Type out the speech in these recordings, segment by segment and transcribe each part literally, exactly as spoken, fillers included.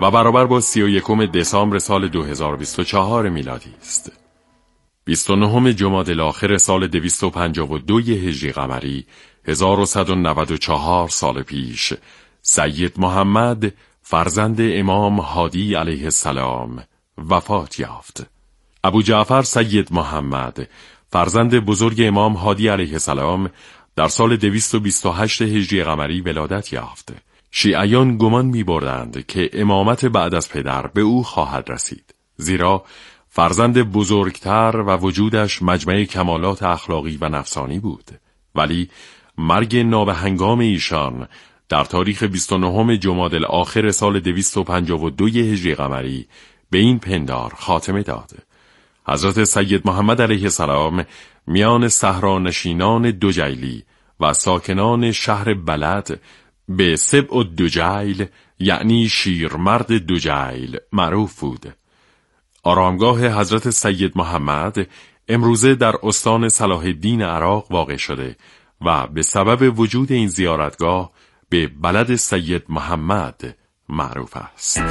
و برابر با سی و یکم دسامبر سال دو هزار و بیست و چهار میلادی است. بیست و نهم جمادی الاخر سال دویست و پنجاه و دو هجری قمری، هزار و صد و نود و چهار سال پیش، سید محمد فرزند امام هادی علیه السلام وفات یافت. ابو جعفر سید محمد فرزند بزرگ امام هادی علیه السلام در سال دویست و بیست و هشت هجری قمری ولادت یافت. شیعیان گمان می بردند که امامت بعد از پدر به او خواهد رسید، زیرا فرزند بزرگتر و وجودش مجمع کمالات اخلاقی و نفسانی بود. ولی مرگ نابهنگام ایشان در تاریخ بیست و نهم جمادی الاخر سال دویست و پنجاه و دو هجری قمری به این پندار خاتمه داد. حضرت سید محمد علیه السلام میان صحرانشینان دجیلی و ساکنان شهر بلد به سبع الدجیل یعنی شیرمرد دجیل معروف بود. آرامگاه حضرت سید محمد امروزه در استان صلاح الدین عراق واقع شده و به سبب وجود این زیارتگاه به بلد سید محمد معروف است.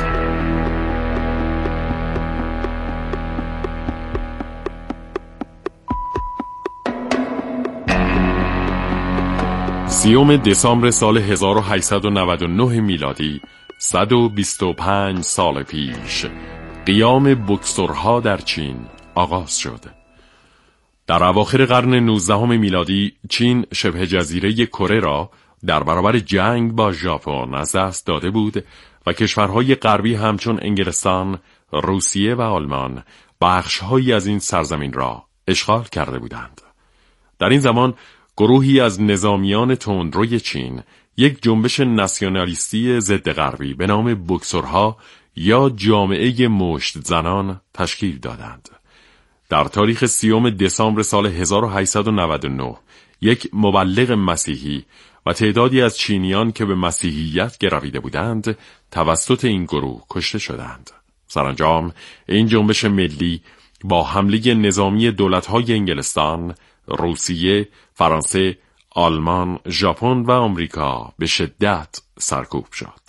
سیوم دسامبر سال هزار و هشتصد و نود و نه میلادی، صد و بیست و پنج سال پیش، قیام بوکسورها در چین آغاز شد. در اواخر قرن نوزدهم میلادی چین شبه جزیره کره را در برابر جنگ با ژاپن از دست داده بود و کشورهای غربی همچون انگلستان، روسیه و آلمان بخش‌هایی از این سرزمین را اشغال کرده بودند. در این زمان گروهی از نظامیان تندروی چین یک جنبش ناسیونالیستی ضد غربی به نام بوکسورها یا جامعه مشت زنان تشکیل دادند. در تاریخ سیوم دسامبر سال هزار و هشتصد و نود و نه یک مبلغ مسیحی و تعدادی از چینیان که به مسیحیت گرویده بودند توسط این گروه کشته شدند. سرانجام این جنبش ملی با حمله نظامی دولت‌های انگلستان، روسیه، فرانسه، آلمان، ژاپن و آمریکا به شدت سرکوب شد.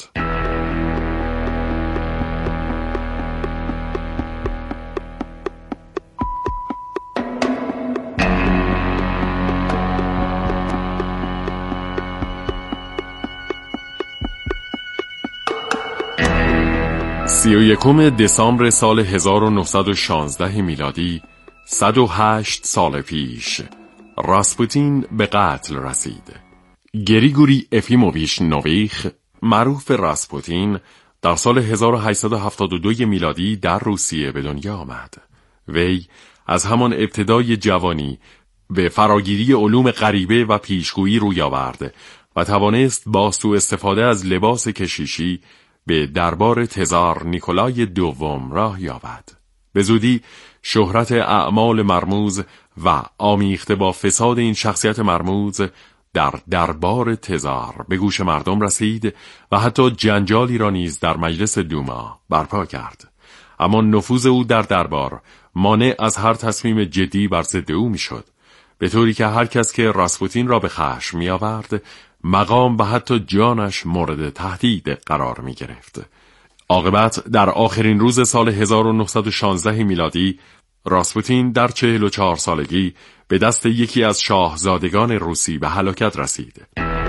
سی و یکم دسامبر سال هزار و نهصد و شانزده میلادی، صد و هشت سال پیش، راسپوتین به قتل رسید. گریگوری افیموویچ نویخ، معروف راسپوتین، در سال هزار و هشتصد و هفتاد و دو میلادی در روسیه به دنیا آمد. وی از همان ابتدای جوانی به فراگیری علوم غریبه و پیشگویی روی آورد و توانست با سوء استفاده از لباس کشیشی به دربار تزار نیکولای دوم راه یابد. به زودی شهرت اعمال مرموز و آمیخته با فساد این شخصیت مرموز در دربار تزار به گوش مردم رسید و حتی جنجالی را نیز در مجلس دوما برپا کرد. اما نفوذ او در دربار مانع از هر تصمیم جدی بر ضد او میشد، به طوری که هر کس که راسپوتین را به خشم می آورد مقام و حتی جانش مورد تهدید قرار می گرفت. عاقبت در آخرین روز سال هزار و نهصد و شانزده میلادی راسپوتین در چهل و چهار سالگی به دست یکی از شاهزادگان روسی به هلاکت رسید.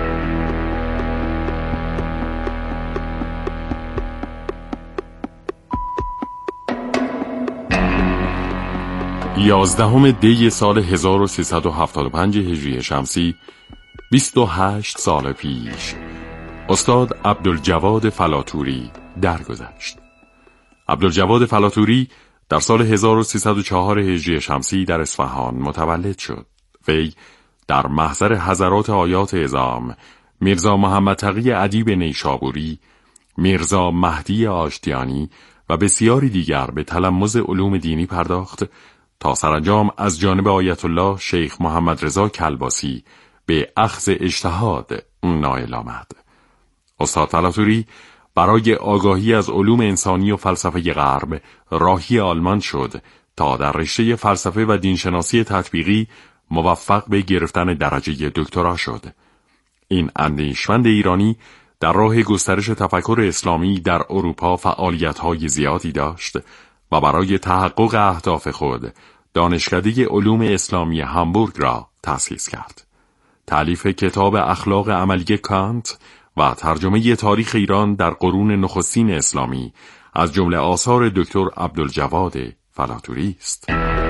یازدهم دی سال هزار و سیصد و هفتاد و پنج هجری شمسی، بیست و هشت سال پیش، استاد عبدالجواد فلاتوری درگذشت. عبدالجواد فلاتوری در سال هزار و سیصد و چهار هجری شمسی در اصفهان متولد شد. وی در محضر حضرات آیات اعظام میرزا محمد تقی ادیب نیشابوری، میرزا مهدی آشتیانی و بسیاری دیگر به تلمذ علوم دینی پرداخت تا سرانجام از جانب آیت الله شیخ محمد رضا کلباسی به اخذ اجتهاد نائل آمد. استاد فلاتوری برای آگاهی از علوم انسانی و فلسفه غرب راهی آلمان شد تا در رشته فلسفه و دینشناسی تطبیقی موفق به گرفتن درجه دکترا شد. این اندیشمند ایرانی در راه گسترش تفکر اسلامی در اروپا فعالیت‌های زیادی داشت و برای تحقق اهداف خود دانشکده علوم اسلامی هامبورگ را تأسیس کرد. تألیف کتاب اخلاق عملی کانت و ترجمه تاریخ ایران در قرون نخستین اسلامی از جمله آثار دکتر عبدالجواد فلاتوری است.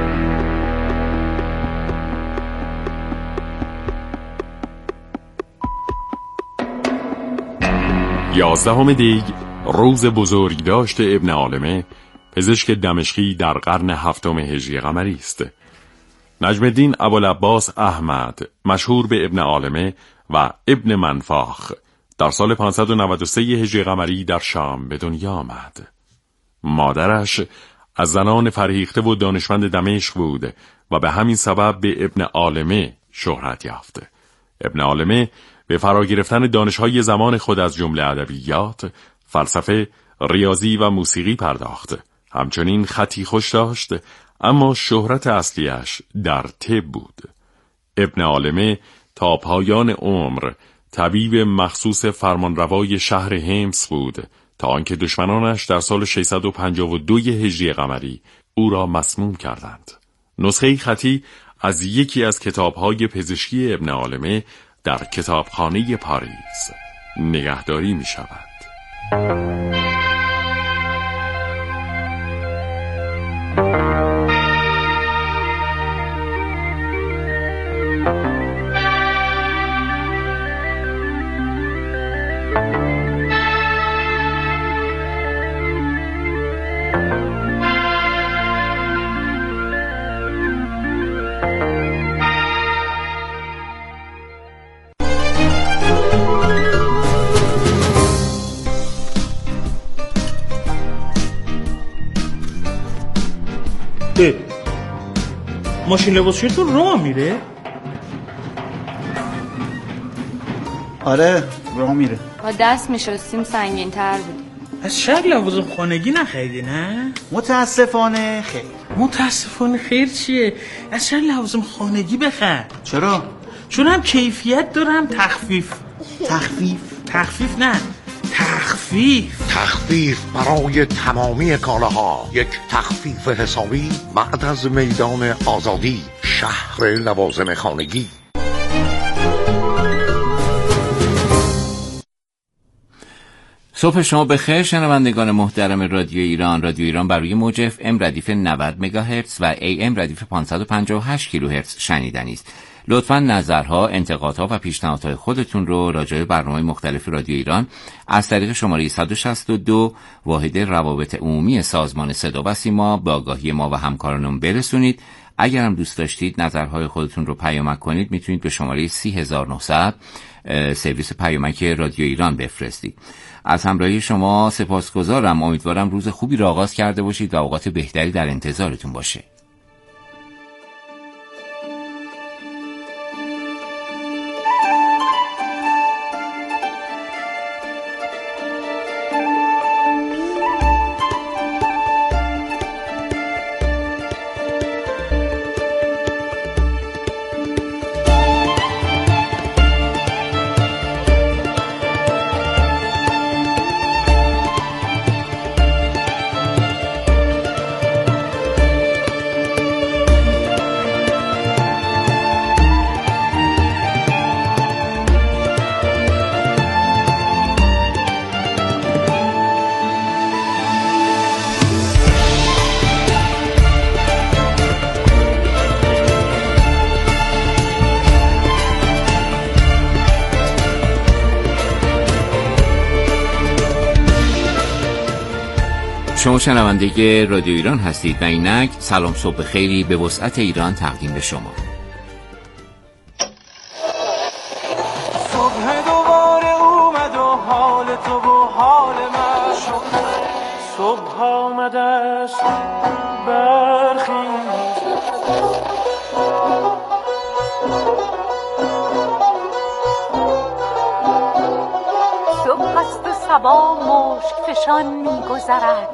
یازدهم دی روز بزرگ داشت ابن عالمه، پزشک دمشقی در قرن هفتم هجری قمری است. نجم الدین ابوالعباس احمد مشهور به ابن عالمه و ابن منفاخ در سال پانصد و نود و سه هجری قمری در شام به دنیا آمد. مادرش از زنان فرهیخته و دانشمند دمشق بود و به همین سبب به ابن عالمه شهرت یافت. ابن عالمه به فرا گرفتن دانش‌های زمان خود از جمله ادبیات، فلسفه، ریاضی و موسیقی پرداخت. همچنین خطی خوش داشت، اما شهرت اصلیش در طب بود. ابن عالمه تا پایان عمر طبیب مخصوص فرمانروای شهر حمص بود تا آنکه دشمنانش در سال ششصد و پنجاه و دو هجری قمری او را مسموم کردند. نسخه خطی از یکی از کتاب‌های پزشکی ابن عالمه در کتابخانه پاریس نگهداری می شود. ماشین لباسشویتون راه میره؟ آره راه میره. با دست میشستیم سنگین تر بود. از شب لوازم خانگی نخریدی نه؟ متاسفانه خیر. متاسفانه خیر چیه؟ از شب لوازم خانگی بخر. چرا؟ چون هم کیفیت دارم تخفیف. تخفیف؟ تخفیف نه تخفیف تخفیف برای تمامی کالاها. یک تخفیف حسابی بعد از میدان آزادی، شهر لوازم خانگی. صبح شما بخیر شنوندگان محترم رادیو ایران. رادیو ایران بر روی موج اف ام ردیف نود مگاهرتز و ای ام ردیف پانصد و پنجاه و هشت کیلوهرتز شنیدنی است. لطفاً نظرها، انتقادها و پیشنهادهای خودتون رو راجع به برنامه‌های مختلف رادیو ایران از طریق شماره صد و شصت و دو واحد روابط عمومی سازمان صدا و سیما به آگاهی ما و همکارانمون برسونید. اگر هم دوست داشتید نظرهای خودتون رو پیامک کنید، میتونید به شماره سی هزار و نهصد سرویس پیامک رادیو ایران بفرستید. از همراهی شما سپاسگزارم. امیدوارم روز خوبی را آغاز کرده باشید و اوقات بهتری در انتظارتون باشه. شما شنونده رادیو ایران هستید و اینک سلام صبح خیری به وسعت ایران تقدیم به شما. صبح دوباره اومد و حال تو و حال من شد. صبح آمده است برخیز، صبح است و صبا مشک فشان می‌گذرد.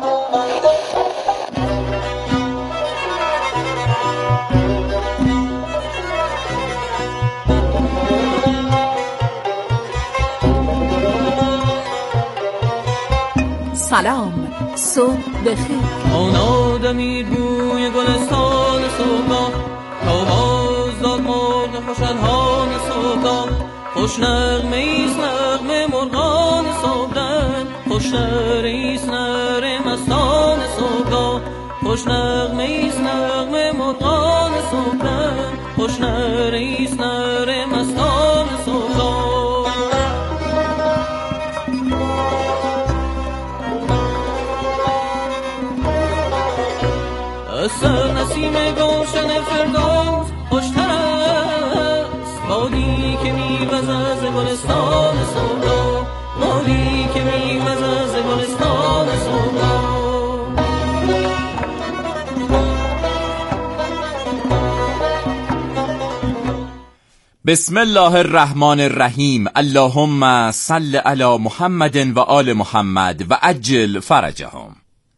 سلام صبح بخیر. آن آدمی بوی گلستان صبح تا باز داد مرغ خوشنهان صبح خوش نغمه ایست نغمه مرغان صبح خوش نره ایست نره مستان صبح خوش نغمه ایست نغمه مرغان صبح خوش نره ایست نره مستان صبح. سر نسیم گلشن فردوس خوشتر است بادی که میوزد از گلستان صبح بادی که میوزد از گلستان صبح. بسم الله الرحمن الرحیم. اللهم صل علی محمد و آل محمد و عجل فرجهم.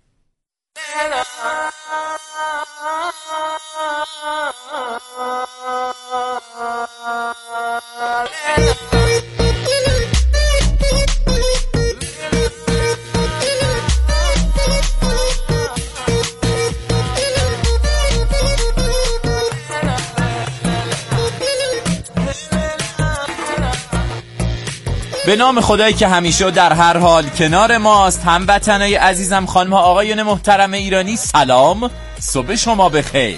به نام خدایی که همیشه و در هر حال کنار ماست. هموطنای عزیزم، خانم ها آقایان محترم ایرانی، سلام، صبح شما بخیر.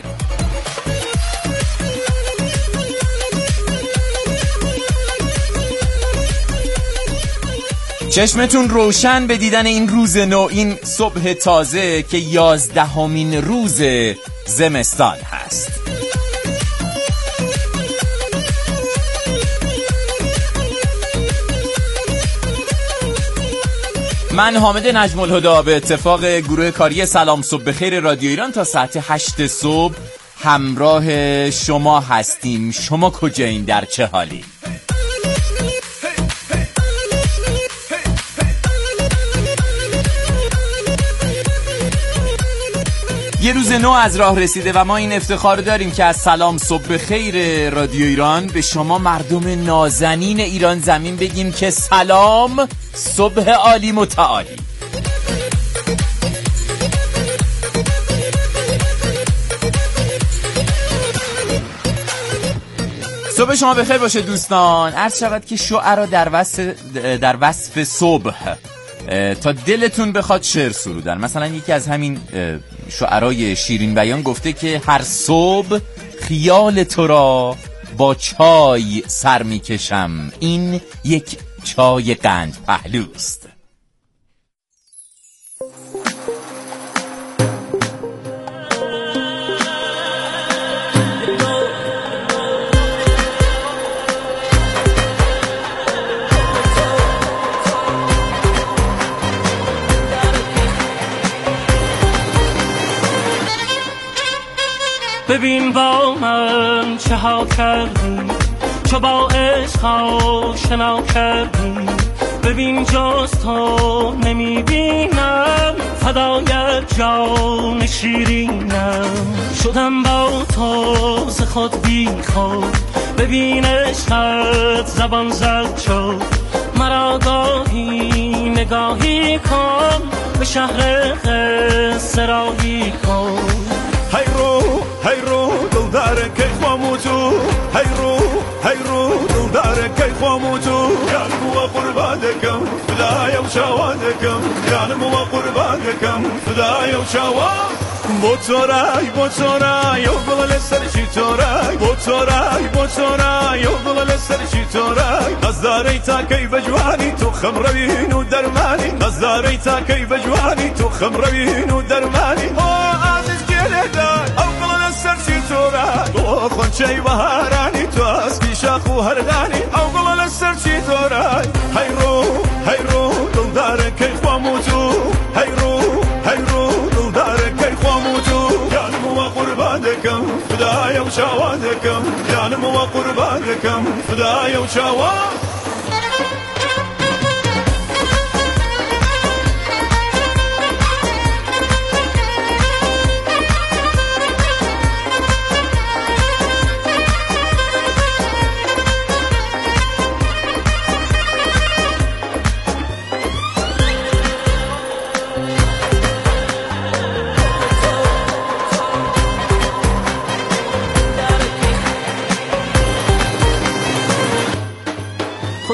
چشمتون روشن به دیدن این روز نو، این صبح تازه که یازدهمین روز زمستان هست. من حامد نجم الهدی به اتفاق گروه کاری سلام صبح بخیر رادیو ایران تا ساعت هشت صبح همراه شما هستیم. شما کجایین؟ در چه حالی؟ یه روز نو از راه رسیده و ما این افتخار داریم که از سلام صبح بخیر رادیو ایران به شما مردم نازنین ایران زمین بگیم که سلام، صبح عالی متعالی. صبح شما بخیر باشه دوستان. عرض شود که شعرا در وصف در وصف صبح تا دلتون بخواد شعر سرودن. مثلا یکی از همین شعرای شیرین بیان گفته که هر صبح خیال تو را با چای سر میکشم، این یک چای قند پهلوست. ببین با من چه ها کردی، چو با عشق آشنا کردی. ببین جز تو نمیبینم، فدای جان شیرینم. شدم با تو ز خود بی خود، ببین عشقت زبان زد شد. مرا گاهی نگاهی کن، به شهر قصه راهی کن. هی رو هی رو دل داره که خوامو تو، هی رو هی رو دل داره که خوامو تو. جانم و قربان دکم فدای و شوان دکم، جانم و قربان دکم فدای و شوان. با تو رای با تو رای و گل سر چی تو رای، با تو رای با تو رای و گل سر چی تو رای. نظاری تا کی بجوانی تو خم روین و درمانی، نظاری تا کی بجوانی تو خم روین و درمانی. او قلن السرشي تورا دوخن شي بهاراني تو اسكي شاخو هرداني. او قلن السرشي تورا هيرو هيرو دل دارك كي خواموتو، هيرو هيرو دل دارك كي خواموتو. جانم وقربانكم فدايا وشاوانكم، جانم وقربانكم فدايا وشاوان.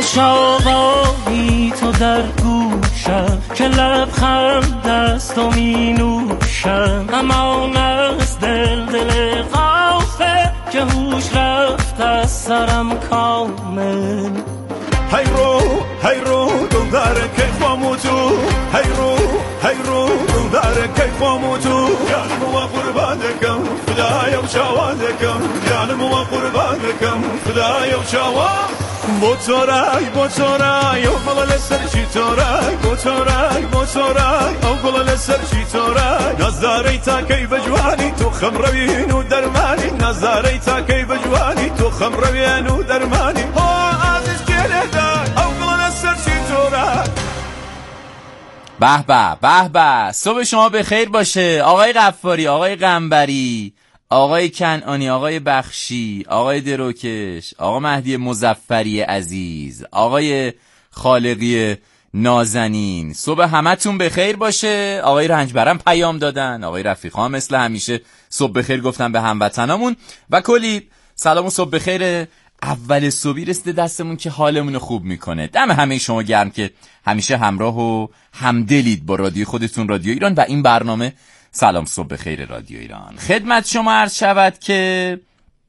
خوش آوایی تو در گوشم که لبخند دست و می نوشم امان از دل دل غافل که هوش رفت از سرم کامل هی رو هی رو دل داره که خامو تو هی رو هی رو دل داره که خامو تو جانم و قربانکم خدایا و شوادکم جانم و قربانکم خدایا و شواد موتورای موتورای او گل سر چی تورای موتورای موتورای او گل سر چی تورای نظری تا کی بجوانی تو خم روین و درمانی نظری تا کی بجوانی تو خم روین و درمانی ها عزیز گلدای او گل سر چی تورای. به به به به صبح شما بخیر باشه آقای غفاری، آقای قنبری، آقای کنعانی، آقای بخشی، آقای دروکش، آقا مهدی مظفری عزیز، آقای خالقی نازنین. صبح همتون بخیر باشه. آقای رنجبرم پیام دادن، آقای رفیقا مثل همیشه صبح بخیر گفتن به هموطنامون و کلی سلام و صبح بخیر اول صبحی رسیده دستمون که حالمون خوب میکنه. دم همه شما گرم که همیشه همراه و همدلید با رادیو خودتون، رادیو ایران و این برنامه سلام صبح خیر رادیو ایران. خدمت شما عرض شود که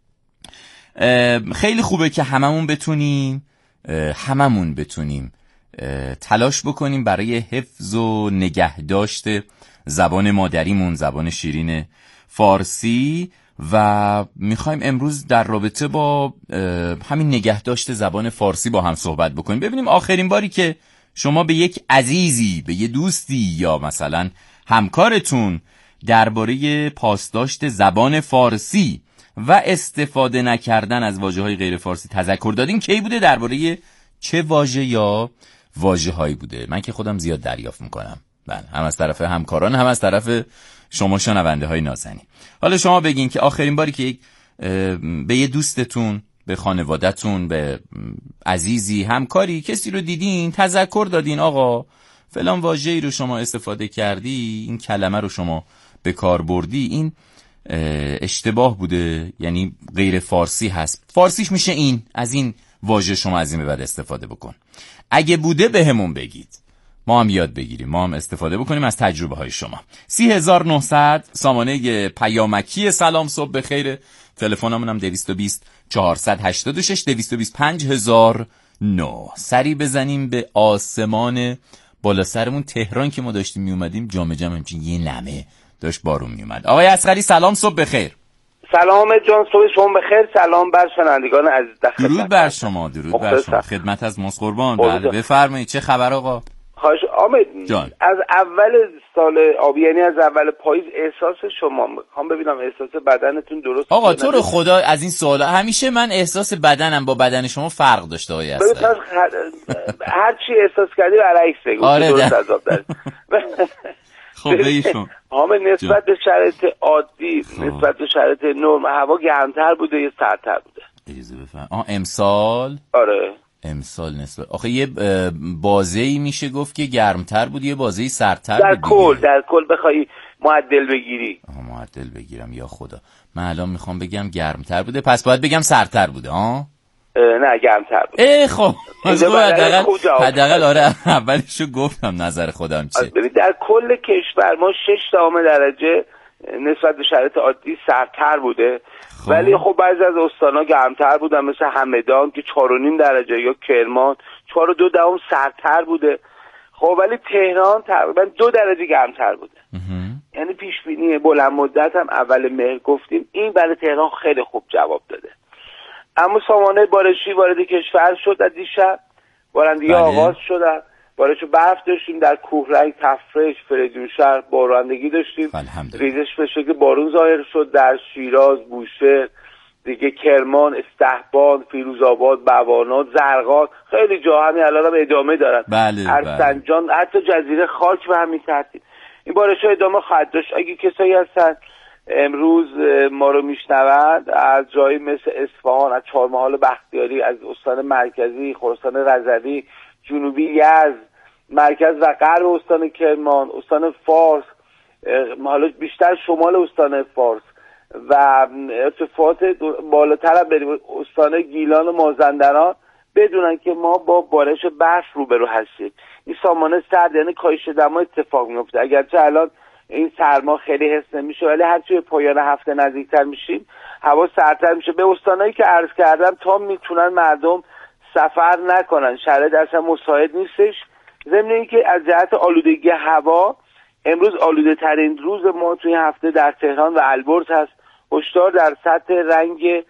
خیلی خوبه که هممون بتونیم هممون بتونیم تلاش بکنیم برای حفظ و نگهداشت زبان مادریمون، زبان شیرین فارسی، و میخوایم امروز در رابطه با همین نگهداشت زبان فارسی با هم صحبت بکنیم. ببینیم آخرین باری که شما به یک عزیزی، به یه دوستی یا مثلا همکارتون درباره پاسداشت زبان فارسی و استفاده نکردن از واژه‌های غیر فارسی تذکر دادین کی بوده؟ درباره چه واژه یا واژه‌هایی بوده؟ من که خودم زیاد دریافت میکنم، بله، هم از طرف همکاران هم از طرف شما شنونده های نازنین. حالا شما بگین که آخرین باری که یک به یه دوستتون، به خانواده‌تون، به عزیزی، همکاری، کسی رو دیدین تذکر دادین آقا فلان واژه‌ای رو شما استفاده کردی، این کلمه رو شما به کار بردی، این اشتباه بوده، یعنی غیر فارسی هست، فارسیش میشه این، از این واژه شما از این به بعد استفاده بکن. اگه بوده به همون بگید، ما هم یاد بگیریم، ما هم استفاده بکنیم از تجربه های شما. سی هزار و نهصد سامانه پیامکی سلام صبح بخیر، تلفنمون هم دویست و بیست چهارصد و هشتاد و شش دویست و بیست پنج هزار و نه. سری بزنیم به آسمان بالا سرمون تهران که ما داشتیم می اومدیم، جام جم همچین یه نمه داشت بارون می اومد. آقای اصغری سلام صبح بخیر. سلام جان، صبح شما بخیر. سلام بر شنوندگان عزیز. درود بر شما، درود بر شما. خدمت از ماست قربان. بله بفرمایید، چه خبر آقا؟ خواهش آمد جان. از اول سال آبی، یعنی از اول پاییز، احساس شما میخوام ببینم احساس بدنتون درست آقا تو رو خدا از این سوالا همیشه من احساس بدنم با بدن شما فرق داشته آقای اصغری. هر چی احساس کردی برعکس بگو. آره درست عذاب داری. خب بگیشون آمد نسبت به شرایط عادی، نسبت به شرایط نرم، هوا گرمتر بوده یا سردتر بوده؟ اجازه بفرم. آه امسال آره امسال نسبت آخه یه بازه‌ای میشه گفت که گرمتر بود، یه بازه‌ای سردتر در بود. در کل در کل بخوای معدل بگیری. آها معدل بگیرم یا خدا، من الان میخوام بگم گرمتر بوده، پس باید بگم سردتر بوده. ها نه گرمتر بود. ای خب حداقل حداقل آره اولشو گفتم نظر خودم چه. ببین در کل کشور ما شش دهم درجه نسبت به شرایط عادی سردتر بوده. خب. ولی خب بعضی از استان‌ها گرمتر بودن، مثل همدان که چهار و نیم درجه، یا کرمان چهار و دو دهم سردتر بوده. خب ولی تهران تقریبا دو درجه گرمتر بوده. یعنی پیش بینی بلند مدت هم اول مهر گفتیم، این برای تهران خیلی خوب جواب داده. اما سامانه بارشی وارد کشور شد از دیشب، بارندگی آغاز شدن، بارش و برف داشتیم در کوهرنگ، تفرش، فریدونشهر بارندگی داشتیم، ریزش به شکل بارون ظاهر شد در شیراز، بوشهر، دیگه کرمان، استحبان، فیروزآباد، بوانات، زرقات، خیلی جا همین الان هم ادامه دارن. بله ارسنجان، بله. حتی جزیره خاک به همین ترتیب این بارش ها ادامه خواهد داشت. اگه کسایی هستن امروز ما رو میشنوند از جایی مثل اصفهان، از چهارمحال بختیاری، از استان مرکزی خراسان رضوی، جنوبی یزد، مرکز و غرب استان کرمان، استان فارس، حالا بیشتر شمال استان فارس و ارتفاعات بالاتر هم بریم استان گیلان و مازندران بدونن که ما با بارش برف روبرو هستیم. این سامانه سرد یعنی کاهش دما اتفاق میفته. اگرچه الان این سرما خیلی حس نمیشه ولی هر چه پایان هفته نزدیکتر میشیم هوا سردتر میشه. به استانایی که عرض کردم تا میتونن مردم سفر نکنن، شرایط اصلا مساعد نیستش. ضمن اینکه از جهت آلودگی هوا امروز آلوده ترین روز ما توی هفته در تهران و البرز هست. هشدار در سطح رنگ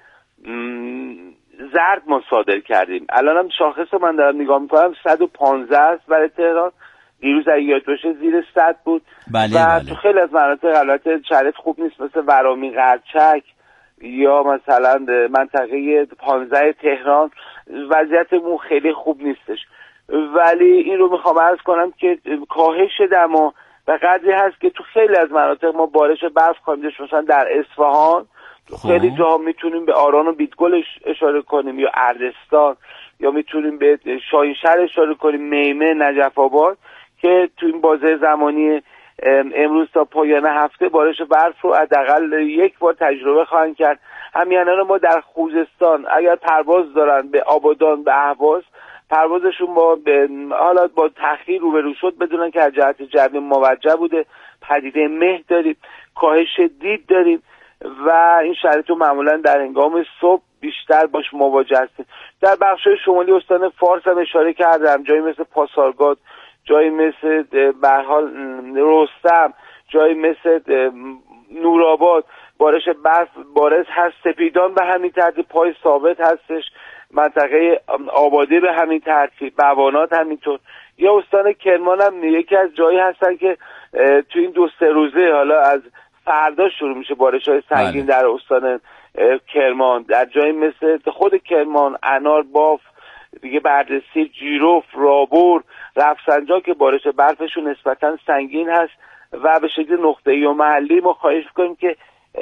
زرد ما صادر کردیم. الان هم شاخص رو من دارم نگاه میکنم صد و پانزده است برای تهران. دیروز اگه یاد باشه زیر صد بود. بله و بله. تو خیلی از مناطق البته شرایط خوب نیست، مثل ورامین قرچک یا مثلا منطقه پانزده تهران وضعیتمون خیلی خوب نیستش. ولی این رو میخوام عرض کنم که کاهش دما و قدری هست که تو خیلی از مناطق ما بارش برف خواهیم داشت. مثلا در اصفهان خیلی جاها میتونیم به آران و بیدگل اشاره کنیم یا اردستان، یا میتونیم به شاهینشهر اشاره کنیم، میمه، نجف آباد که تو این بازه زمانی امروز تا پایان هفته بارش برف رو حداقل یک بار تجربه خواهند کرد. همیهنان ما در خوزستان اگر پرواز دارن به آبادان به اهواز، پروازشون با حالا با تأخیر روبرو شد بدونن که از جهت جوی موجه بوده. پدیده مه داریم، کاهش دید داریم و این شرایط رو معمولا در هنگام صبح بیشتر باش مواجه هستیم. در بخش‌های شمالی استان فارس هم اشاره کردم، جایی مثل پاسارگاد، جایی مثل به هر حال رستم، جایی مثل نورآباد بارش برف بارز هست. سپیدان به همین ترتیب پای ثابت هستش، منطقه آبادی به همین ترتیب، بوانات همینطور. یا استان کرمان هم یکی از جایی هستن که تو این دو سه روزه حالا از فردا شروع میشه بارش‌های سنگین در استان کرمان. در جایی مثل خود کرمان، انار، باف، دیگه بردسی، جیروف، رابور، رفسنجان که بارش برفشون نسبتاً سنگین هست و به شکل نقطه‌ای و محلی ما خواهش کنیم که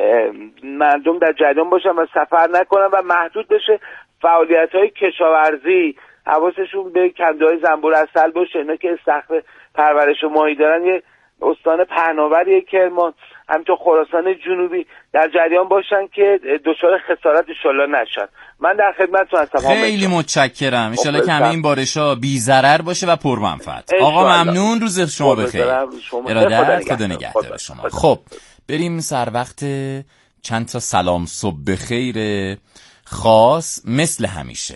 مردم در جریان باشن و سفر نکنن و محدود بشه فعالیت‌های کشاورزی. حواسشون به کنده‌های زنبور عسل باشه. اینا که استخر پرورش ماهی دارن، یه استان پهناوری کرمان، همینطور خراسان جنوبی در جریان باشن که دچار خسارت انشالله نشن. من در خدمتتون هستم. خیلی متشکرم. انشالله که همه این بارش‌ها بی ضرر باشه و پرمنفعت. آقا ممنون، روز شما بخیر. ارادت، خدا نگهدار شما. خب بریم سر وقت چند تا سلام صبح بخیر خاص مثل همیشه.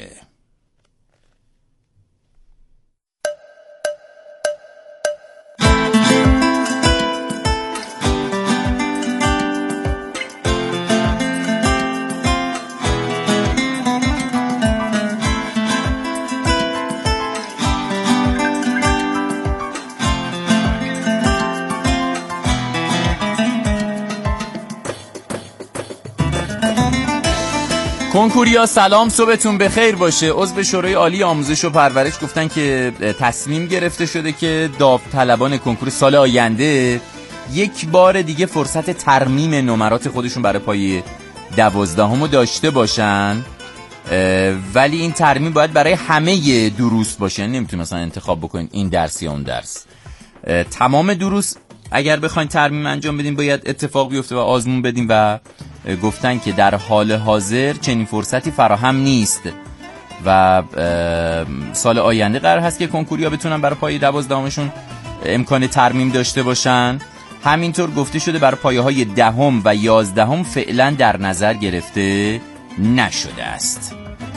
کنکوریا سلام صبحتون بخیر باشه. عضو شورای عالی آموزش و پرورش گفتن که تصمیم گرفته شده که داوطلبان کنکور سال آینده یک بار دیگه فرصت ترمیم نمرات خودشون برای پایه دوازدهم رو داشته باشن، ولی این ترمیم باید برای همه دروس باشه. نمیتونید مثلا انتخاب بکنید این درس یا اون درس. تمام دروس اگر بخواین ترمیم انجام بدین باید اتفاق بیفته و آزمون بدین و گفتن که در حال حاضر چنین فرصتی فراهم نیست و سال آینده قرار هست که کنکوریا بتونن برای پایه دوازدهمشون امکان ترمیم داشته باشن. همینطور گفته شده برای پایه های دهم و یازدهم فعلا در نظر گرفته نشده است.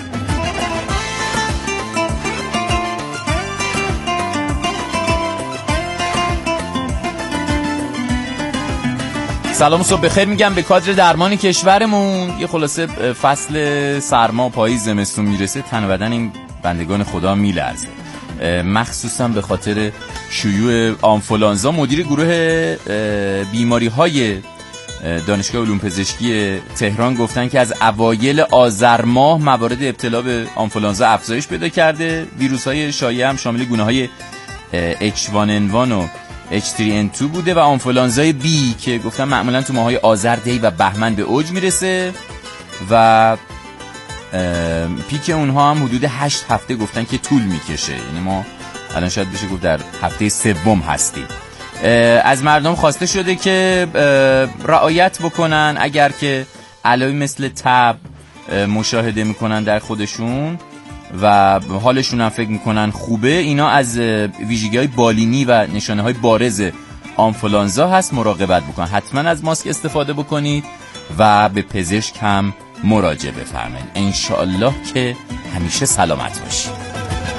سلام صبح بخیر میگم به کادر درمان کشورمون. یه خلاصه فصل سرما پاییز زمستون میرسه، تن و بدن این بندگان خدا میلرزه، مخصوصا به خاطر شیوع آنفولانزا. مدیر گروه بیماری های دانشگاه علوم پزشکی تهران گفتن که از اوایل آذر ماه موارد ابتلا به آنفولانزا افزایش پیدا کرده. ویروس های شایع هم شامل گونه های اچ وان ان وان و اچ تری ان تو بوده و آنفولانزای بی که گفتن معمولا تو ماهای آذر، دی و بهمن به اوج میرسه و پیک اونها هم حدود هشت هفته گفتن که طول میکشه. یعنی ما الان شاید بشه گفت در هفته سوم هستیم. از مردم خواسته شده که رعایت بکنن اگر که علائم مثل تب مشاهده میکنن در خودشون و حالشون هم فکر میکنن خوبه، اینا از ویژگی‌های بالینی و نشانه‌های بارز آنفولانزا هست. مراقبت بکن، حتما از ماسک استفاده بکنید و به پزشک هم مراجعه بفرمایید. انشالله که همیشه سلامت باشید.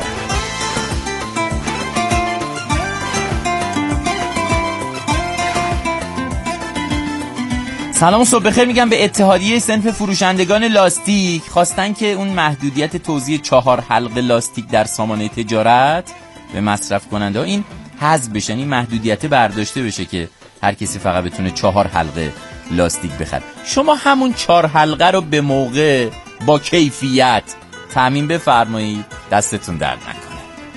سلام و صبح بخیر میگم به اتحادیه صنف فروشندگان لاستیک. خواستن که اون محدودیت توزیع چهار حلقه لاستیک در سامانه تجارت به مصرف کننده ها این حذف بشه، این محدودیت برداشته بشه که هر کسی فقط بتونه چهار حلقه لاستیک بخره. شما همون چهار حلقه رو به موقع با کیفیت تامین بفرمایید، دستتون درد نکنه.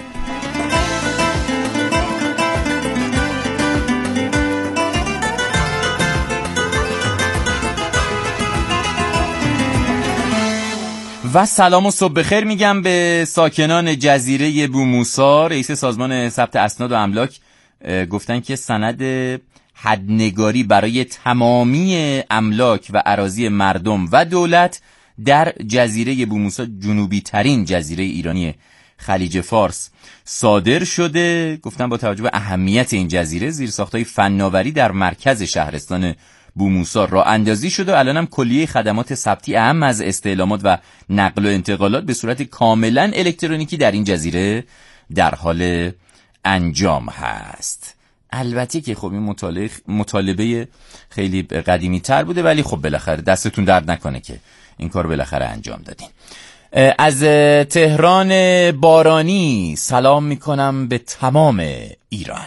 و سلام و صبح بخیر میگم به ساکنان جزیره بوموسا. رئیس سازمان ثبت اسناد و املاک گفتن که سند حدنگاری برای تمامی املاک و اراضی مردم و دولت در جزیره بوموسا، جنوبی ترین جزیره ایرانی خلیج فارس، صادر شده. گفتن با توجه به اهمیت این جزیره، زیرساخت‌های فناوری در مرکز شهرستان بوموسا راه اندازی شده و الان هم کلیه خدمات ثبتی اهم از استعلامات و نقل و انتقالات به صورت کاملا الکترونیکی در این جزیره در حال انجام هست. البته که خب این مطالعه مطالبه خیلی قدیمی تر بوده، ولی خب بالاخره دستتون درد نکنه که این کار بالاخره انجام دادین. از تهران بارانی سلام میکنم به تمام ایران.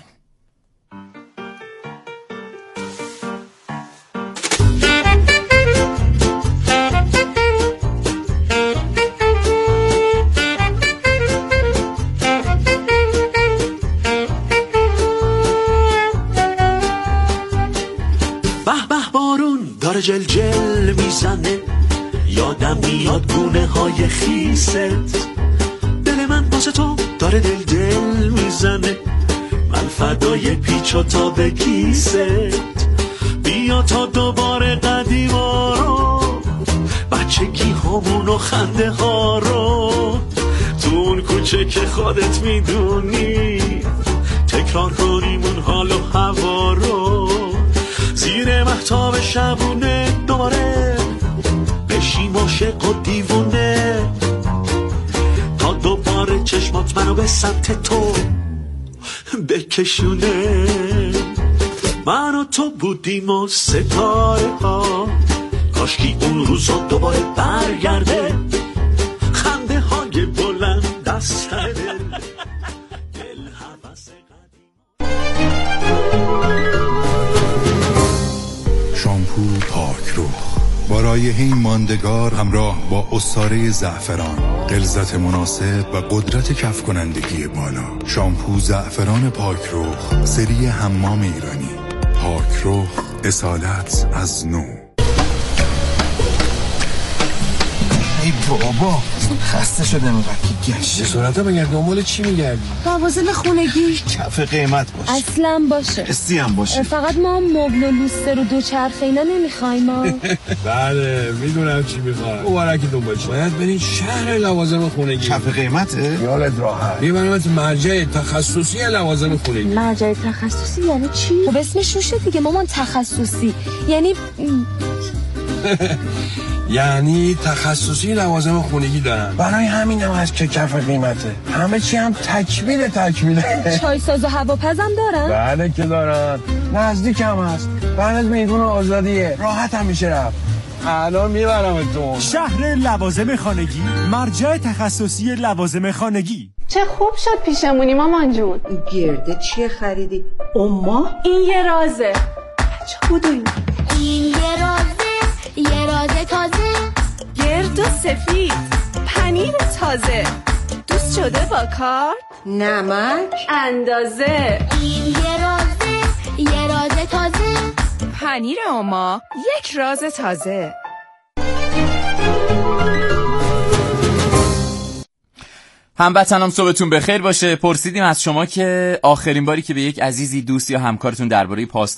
داره جل جل میزنه، یادم میاد گونه های خیست، دل من واسه تو داره دل دل میزنه، من فدای پیچ و تاب کیست، بیا تا دوباره قدیما رو، بچگی هامون و خنده ها رو، تو اون کوچه که خودت میدونی، تکرار کنیم اون حال و هوا رو، زیر مهتاب شبونه دوباره بشیم عاشق و دیوونه، تا دوباره چشمات منو به سمت تو بکشونه. من و تو بودیم و ستاره ها، کاشکی اون روزا دوباره برگرده، خنده های بلند دست دل دل حوث شامپو پاک رخ با رایحه‌ای ماندگار همراه با عصاره زعفران، غلظت مناسب و قدرت کف کنندگی بالا. شامپو زعفران پاک رخ، سری حمام ایرانی. پاک رخ، اصالت از نو. ای بابا خسته شدم اینقدر که گشت. صورتا بگرد دنبال چی میگردی؟ لوازم خونگی. کف قیمت باشه. اصلا باشه. استی هم باشه. فقط ما مبل و لوستر و دوچرخه اینا نمیخوایم ما. بله میدونم چی میخوای. مبارکی دنبال چی؟ باید برین شهر لوازم خونگی. کف قیمته؟ یالت راحت. میبرمت مرجع تخصصی لوازم خونگی. مرجع تخصصی یعنی چی؟ خب اسمش روشه دیگه مامان، تخصصی. یعنی یعنی تخصصی لوازم خونگی دارن، برای همین هم هست که کف قیمته. همه چی هم تکمیل تکمیله. چای ساز و هواپزم دارن؟ بله که دارن، نزدیک هم هست، بعد از میدون آزادیه، راحت هم میشه رفت. الان میبرمتون. شهر لوازم خانگی، مرجع تخصصی لوازم خانگی. چه خوب شد پیشمونی مامان جون. این گرده چیه خریدی؟ اما این یه رازه. چه بوده این؟ این یه رازه، یه رازه تازه، گرد و سفید، پنیر تازه، دوست شده با کار، نمک اندازه. این یه رازه، یه رازه تازه، پنیر اما یک راز تازه. هموطنان صبحتون بخیر باشه. پرسیدیم از شما که آخرین باری که به یک عزیزی، دوست یا همکارتون درباره پاستا